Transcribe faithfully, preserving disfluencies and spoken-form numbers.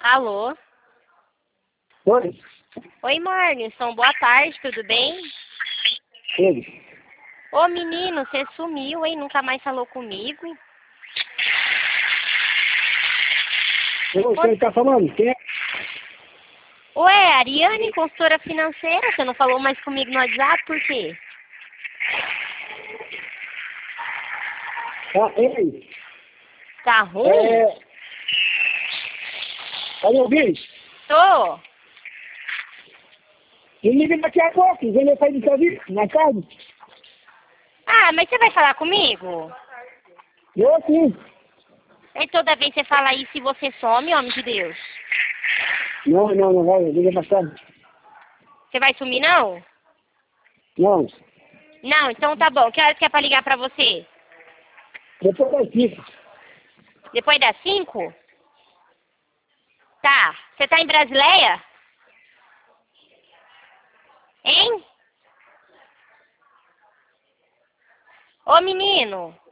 Alô? Oi? Oi, Marnison. Boa tarde, tudo bem? Ele. Ô, menino, você sumiu, hein? Nunca mais falou comigo. Eu, você está falando? Quem é? Ué, Ariane, consultora financeira. Você não falou mais comigo no WhatsApp, por quê? Ah, ei. Tá ruim? É... Tá me ouvindo? Tô. Me liga daqui a pouco, quando eu sair do serviço, na casa. Ah, mas você vai falar comigo? Eu sim. E toda vez você fala isso e você some, homem de Deus. Não, não, não vai, liga mais tarde. Você vai sumir, não? Não. Não, então tá bom. Que horas que é pra ligar pra você? Depois das cinco. Depois das cinco? Tá. Você tá em Brasileia? Hein? Ô, menino.